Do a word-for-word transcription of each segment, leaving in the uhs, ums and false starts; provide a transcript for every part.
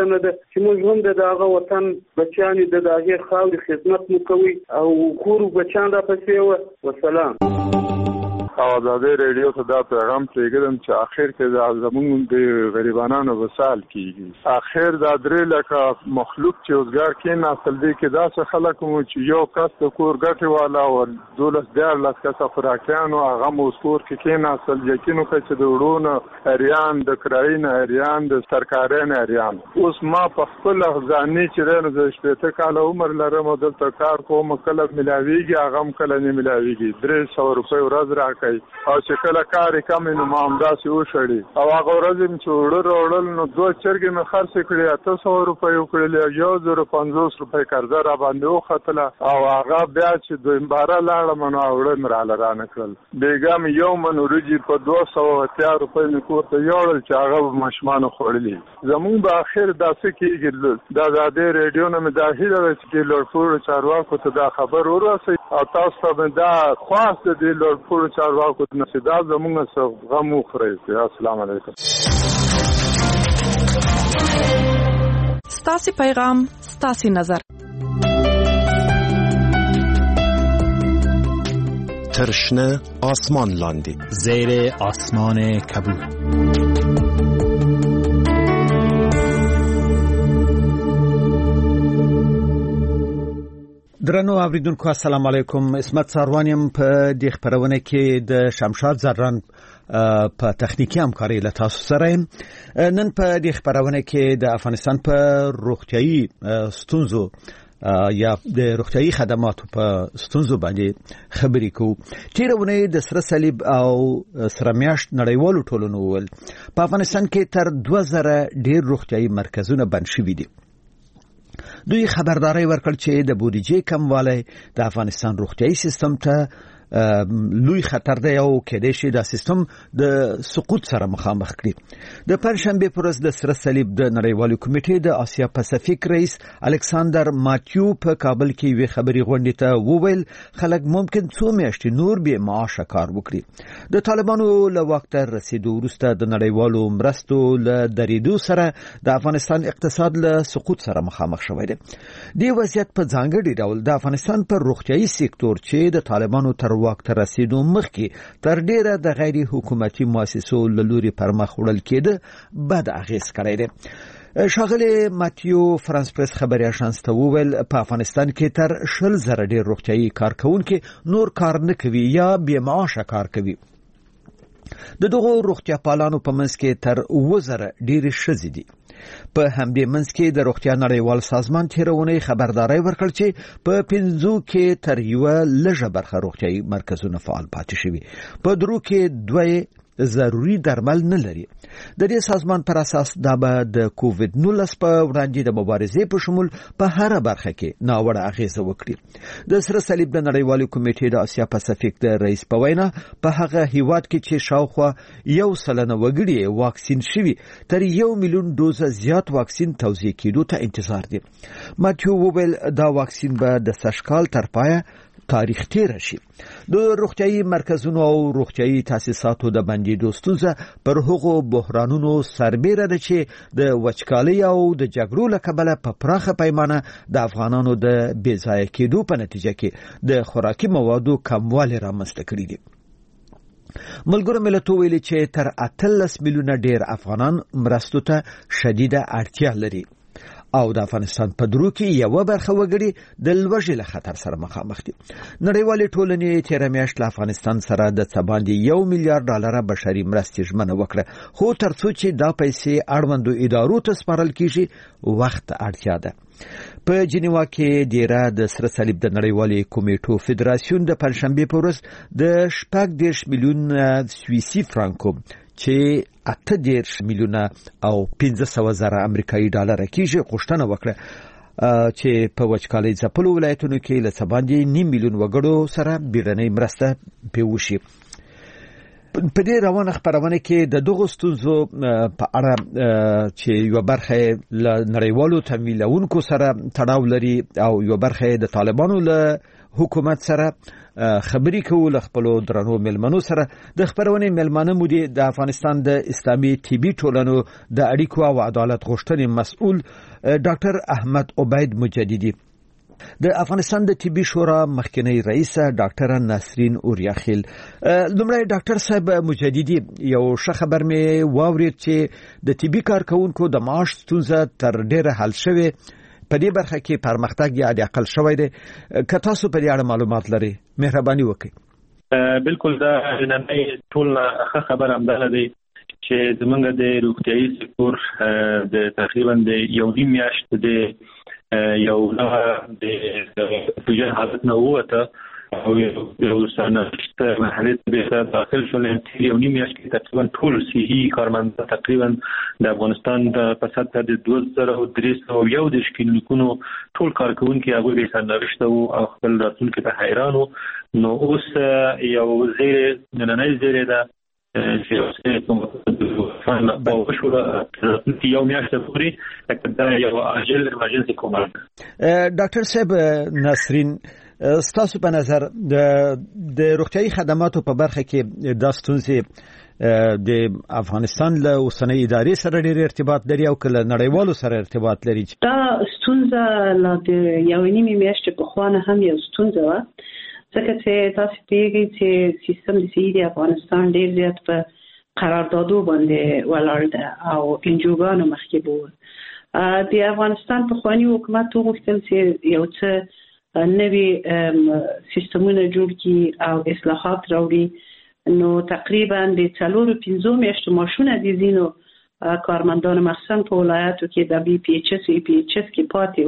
مننه ده چې موږ هم د هغه وطن بچیان د هغې خاورې خدمت مو کوي او کور بچیان را پسې وه. وسلام. آزادی ریډیو ته دا پیغام پرېږدم چې اخر کې دا زموږ د غریبانو وسال کیږي. اخر دا درې لکه مخلوق چې اوسګار کېناستل دي کې داسې خلک مو چې یو کس د کور ګټې والا او دولس دیارلس کسه خوراکیانو هغه مو اوس کور کې کېناستل. یقین وکړئ چې د وړو نه اریان، د کرایي نه اریان، د سرکارۍ نه اریان. اوس ما په خپله ځاني چې دی نو د شپېته کاله عمر لرم او دلته کار کوم، کله ملاویږي هغه هم کله نه ملاویږي. درې سوه روپۍ ورځ راکوي او چې کله کار یې کم نو ما همداسې وشړي او هغه ورځ مې چې وړه راوړل نو دوه چرګې مې خرڅې کړې، اته سوه روپۍ وکړلې، یو زر پنځوس روپۍ قرضه را باندې وختله او هغه بیا چې دویم باره لاړم نو وړه مې راله رانه کړل. بېګا مې یو من وریجې په دوه سوه اتیا روپۍ مې کور ته یوړل چې هغه به ماشومانو خوړلي. زمونږ به اخر داسې کېږي. د ازادۍ ریډیو نه مې دا هیله ده چې لوړپوړو چارواکو ته دا خبر ورسوي او تاسو ته مې دا خواست د لوړپوړو چارواکو ته نصیدا زمونږ څه غم وخورئ. السلام علیکم. ستاسې پیغام، ستاسې نظر. ترشنه آسمان لاندی، زیر آسمان کبود. درنو اوریدونکو السلام علیکم. اسمت ساروانیم په دې خبرونه کې د شمشاد زران په تخنیکی همکاري له تاسو سره. نن په دې خبرونه کې د افغانستان په روغتيایي ستونزو یا د روغتيایي خدماتو په ستونزو باندې خبرې کوو. تیرونه د سره صلیب او سره میاشت نړیوالو ټولنو ول په افغانستان کې تر دوه زره ډیر روغتيایي مرکزونه بند شوي دي. دوی خبرداري ورکړ چې د بودیجې کموالی د افغانستان روغتيایي سیستم ته لوی خطر دی او کېدای شي دا سیستم د سقوط سره مخامخ کړي. د پنځشنبه پر ورځ د سره صلیب د نړیوالو کمیټې د آسیا پاسفیک رئیس الکساندر ماتیو په کابل کې وی خبري غونډې ته وویل خلک ممکن څو میاشتې نور به معاشه کار وکړي. د طالبانو له واک ته رسیدو وروسته د نړیوالو مرستو له درېدو سره د افغانستان اقتصاد له سقوط سره مخامخ شوی دی. دې وضعیت په ځانګړي ډول د افغانستان پر روغتيایي سکتور چې د طالبانو تر واک ته رسیدو مخکې تر ډیره د غیر حکومتي مؤسسو له لوري پر مخ وړل کېده بد اغېز کړی دی. شاغلی ماتیو فرانس پریس خبري اژانس ته وویل په افغانستان کې تر شل زره ډیر روغتيایي کارکونکي نور کار نه کوي یا بې معاشه کار کوي. د دغو روغتیا پالانو په منځ کې تر اووه زره ډېرې ښځې دي. په همدې منځ کې د روغتیا نړیوال سازمان تیرونې خبرداري ورکړ چې په پنځو کې تر یوه لږه برخه روغتیايي مرکزونه فعال پاتې شوي. په درو کې دوه ضروري درمل نه لري. د دې سازمان پر اساس دا به د کووډ نولس په وړاندې د مبارزې په شمول په هر برخه کې ناوړه اغیزه وکړي. د سره صلیب د نړیوالې کمیټې د آسیا پاسفیک د رئیس په وینا په هغه هیواد کې چې شاوخوا یو سلنه وګړي واکسین شوي تر یو میلیون دوزه زیات واکسین توزیع کېدو ته انتظار دي. ماتیو وویل دا واکسین به د سږکال تر پایه تاریخ تیر شي. د روغتيایي مرکزونو او روغتيایي تاسیساتو د بندیدو ستونزه پر هغو بحرانونو سربېره ده چې د وچکالۍ او د جګړو له کبله په پراخه پیمانه د افغانانو د بې ځایه کېدو په نتیجه کې د خوراکي موادو کموالی رامنځته کړی دی. ملګرو ملتونو ویلي چې تر اتلس میلیونه ډیر افغانان مرستو ته شدیده اړتیا لري او د افغانستان په درو کې یو برخه وګړي د لوږې له خطر سره مخامخ دي. نړیوالې ټولنې تیر میاشت له افغانستان سره د څه باندې یو میلیارډ ډالر بشري مرستې ژمنه وکړه، خو ترڅو چې دا پیسې اړوندو ادارو ته سپارل کیږي وخت اړتیا ده. په جنیوا کې دیره د سره صلیب د نړیوالې کمیټو فدراسیون د پنځشنبه په ورځ د شپږ دېرش میلیون سویسي فرانکو چې اته دېرش میلیونه او پنځه سوه زره امریکایي ډالر کېږي غوښتنه وکړه چې په وچکالۍ ځپلو ولایتونو کې له څه باندې نیم میلیون وګړو سره بیړنۍ مرسته پرې وشي. په دې روانه خبرونه کې د دغو ستونزو په اړه چې یو برخه له نړیوالو تمویلونکو سره تړاو لري او یو برخه د طالبانو له حکومت سره خبري کوو له خپل درنو ملمنو سره. د خبرونې ملمنه مو د افغانستان د اسلامي طبي ټولنو د اړیکو او عدالت غوښتنې مسؤل ډاکټر احمد عبید مجددي، د افغانستان د طبي شورا مخکنی رئیس ډاکټر نسرین اوریاخیل. لومړی ډاکټر صاحب مجددي، یو ښه خبر مې واورید چې د طبي کارکونکو د معاش ستونزه تر ډیره حل شوې، په دې برخه کې پرمختګ یا د اقل شوی دی. که تاسو په دې اړه معلومات لرئ مهرباني وکړئ. بالکل دا نن ټول ښه خبر هم ده دی چې زمونږ د روغتیايي سکتور د تقریبا د یو نیم میاشت د یو نه د فوجي حالت نه ووته او یو سنشت محلي به داخل شول. یو نیم میاشت کې تقریبا ټول صحي کارمند تقریبا د افغانستان د پسات د دوه زره او درې سوه یو د کلینیکونو ټول کارکونکو هغه به سنشت او خپل راتلونکي ته حیرانو. نو اوس یو زیر نننۍ زیر ده چې کوم په شورا یو میاشت پورې دا یو اجل ایمرجنسي کومه. ډاکټر صاحب نسرین، ستاسو په نظر د روغتیايي خدماتو په برخه کې د ستونزې د افغانستان له اوسنۍ ادارې سره ډېر ارتباط لري او کله نړیوالو سره ارتباط لري؟ دا ستونزه لا د یو نیمه میاشتې په خوانه هم یو ستونزه و، ځکه چې تاسو پیږئ چې سیستم د صحي د افغانستان ډېر زیات په قراردادو باندې ولاړ ده او انجوګانو مخکې بو. د افغانستان په خواني حکومت وغوښتل چې یو څه نوی سیستمونه جوړ کړي او اصلاحات راوړي. نو تقریبا د څلورو پنځو میاشتو ماشونه د ځینو کارمندانو مخصوصا په ولایاتو کې د بي پی ایچ اس او پی ایچ اس کې پاتې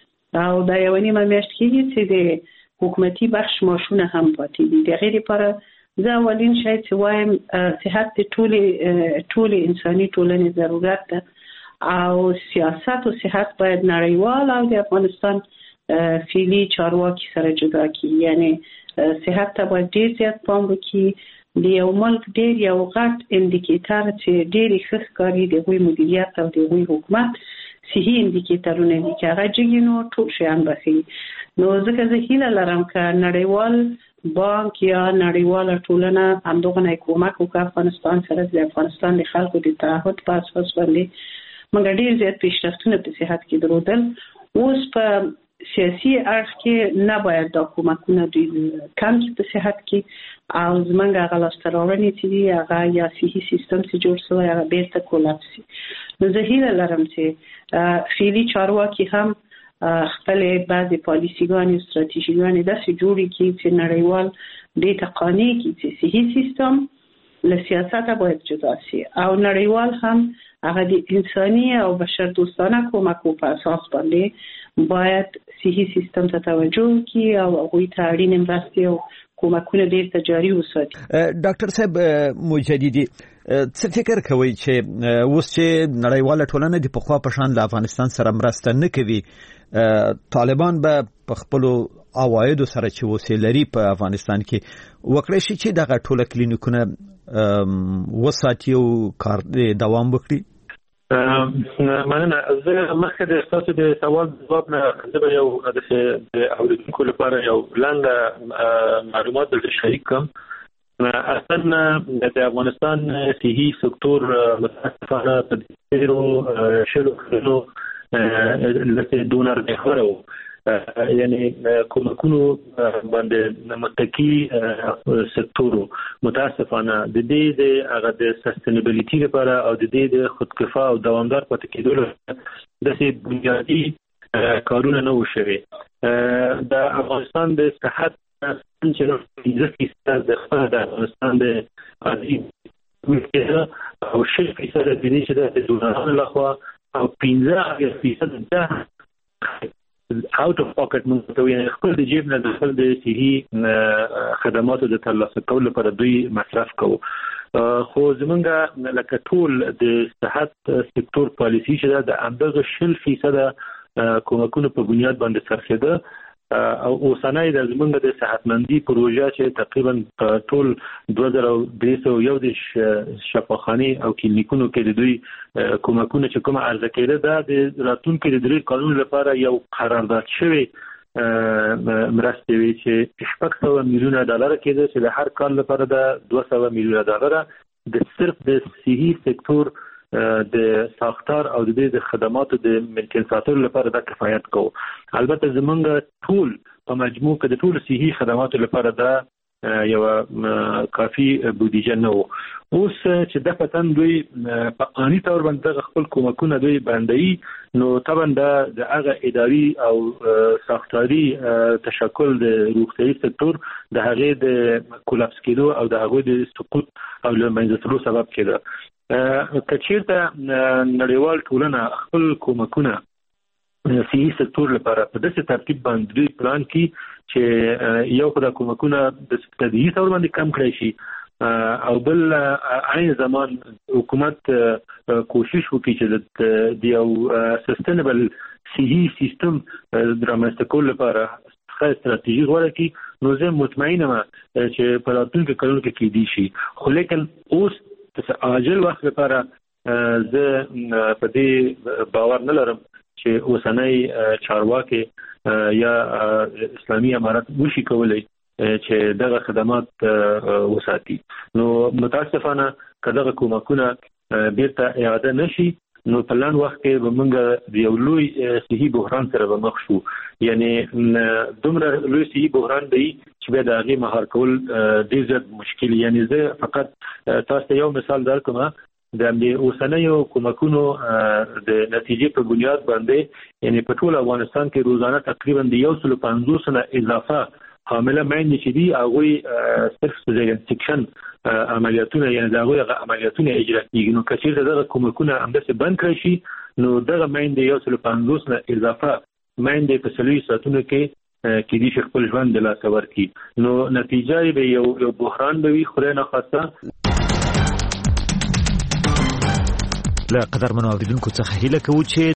و او دا یو نیمه میاشت کې چې د حکومتي بخش ماشونه هم پاتې دي. د غیر لپاره زه اولین شی چې وایم صحت د ټولې ټولې انساني ټولنې ضرورت ده او سیاست او صحت باید نړیوال او د افغانستان فعلی چارواکي سره جدا کی. یعنی صحت ته باید ډیر زیات پام وکړي. د یو ملک ډیر یو غټ انډیکیټر چې ډیر ښه ښکاري د غوي مدیریت او د غوي حکومت صحي انډیکیټرونه دي چې هغه جګینو ټول شیان بسي. نو ځکه زه هیله لرم چې نړیوال بانک یا نړیوال ټولنه همدغه نه کومک وکړي افغانستان سره د افغانستان د خلکو د تعهد په اساس باندې موږ ډیر زیات پیشرفتونه په صحت کې درلودل. اوس په سیاسي اړخ کې نه باید دا کومکونه دوی کم کړي په صحت کې او زمونږ هغه لاسته راوړنې چې دي هغه یا صحي سیستم چې جوړ شوی هغه بیرته کولاپس شي. نو زه هیله لرم چې فعلي چارواکي هم خپلې بعضې پالیسیګانې او ستراتیژیګانې داسې جوړې کړي چې نړیوال دې ته قانع کړي چې صحي سیستم له سیاسته باید جدا شي او نړیوال هم هغه د انساني او بشر دوستانه کومکو په اساس باندې باید صحي سیستم ته توجه وکړي او هغوی ته اړینې مرستې او کومکونه بیرته جاري وساتي. ډاکټر صاحب مجددي، څه فکر کوئ چې اوس چې نړیواله ټولنه د پخوا په شان له افغانستان سره مرسته نه کوي، طالبان به په خپلو عوایدو سره چې وسې لري په افغانستان کې وکړی شي چې دغه ټوله کلینیکونه وساتي او کار دوام وکړي؟ مننه. زه مخکې د تاسو د سوال ځواب نه زه به یو د اوریدونکو لپاره یو لاندې معلومات درته شریک کړم. اصلا د افغانستان صحي سکتور متاسفانه په ډېرو شلو کلونو لکه ډونر محور و، یعنی کومکونو باندې متکی سکتور متاسفانه د دې د هغه د سستینبیلیټي لپاره او د دې د خودکفا او دوامدار پاتې کېدو لپاره د بنیادی کارونه نه وشوي. د افغانستان د صحت چې ځکه د خپل د افغانستان د عادي او شل فیصد د دې چې د دونرانو لخوا او پنځه فیصد د اوټ اف پاکټ موږ ته وایي خپل د جیب نه د خپل د صحي خدماتو د ترلاسه کولو لپاره دوی مصرف کوو. خو زمونږ لکه ټول د صحت سکتور پالیسي چې د اندازه شل فیصد کومکونو په بنیاد باندې څرخېده او اوسنۍ د زمونږ د صحتمندي پروژه چې تقریبا ټول دوه زره درې سوه یو دېرش شفاخانې او کلینیکونو کې د دوی کومکونه چې کومه عرضه کېده دا د راتلونکي د درې کلونو لپاره یو قرارداد شوی مرستې وی چې شپږ سوه میلیونه ډالر کېده چې د هر کال لپاره د دوه سوه میلیونه ډالر د صرف د صحي سکتور د ساختار او د خدماتو د ممکن ساتلو لپاره د کفایت کو. البته زمونږ ټول په مجموع کې د ټول صحي خدماتو لپاره د یو کافي بودیجه نه وو. اوس چې د پتن دوی په آنی تور باندې خپل کومکونه دوی باندې نو طبعا د هغه اداري او ساختاري تشکل د روغتیايي سکتور د هغه د کولاپس کېدو او د هغه د سقوط او لمنځه سبب کېده. کچیرته نړیوال ټولنه خپل کومکونه صحي سکتور لپاره په داسې ترتیب باندې پلان کړي چې یو خدای کومکونه د تدریس اور باندې کم کړی شي او بل عین زمان حکومت کوشش وکړي چې د یو سستینبل صحي سیستم درامسته کول لپاره ښه استراتیژي غوړه کړي. نو زه مطمئن یم چې په راتلونکي کلونو کې کېدی شي. خو لیکن اوس د عاجل وخت لپاره زه په دې باور نه لرم چې اوسنۍ چارواکي یا اسلامي امارات وشي کولای چې دغه خدمات وساتي. نو متاسفانه کله کومکونه بیرته اعاده نشي نو په لاندې وخت کې به موږ د یو لوی صحي بحران سره به مخ شو. یعنی دومره لوی صحي بحران دی چې به د هغې مهار کول ډېر زیات مشکل. یعنی زه فقط تاسو ته یو مثال درکوم. د اوسنیو کومکونو د نتیجې په بنیاد باندې یعنی په ټول افغانستان کې روزانه تقریبا د یو سل پنځوس نه اضافه حامله میندې چې دي هغوی صرف سیزارین سیکشن عملیاتونه یعنی د هغوی عملیاتونه اجرا کېږي. نو که چېرته دغه کومکونه همداسې بند کړی شي نو دغه میندې یو سل پنځوس نه اضافه میندې په څلوېښت ساعتونو کې کېدای شي خپل ژوند د لاسه ورکړي. نو نتیجه یې به یو یو بحران به وي خدای نخواسته. له قدرمنو اوریدونکو څخه هیله کوو چې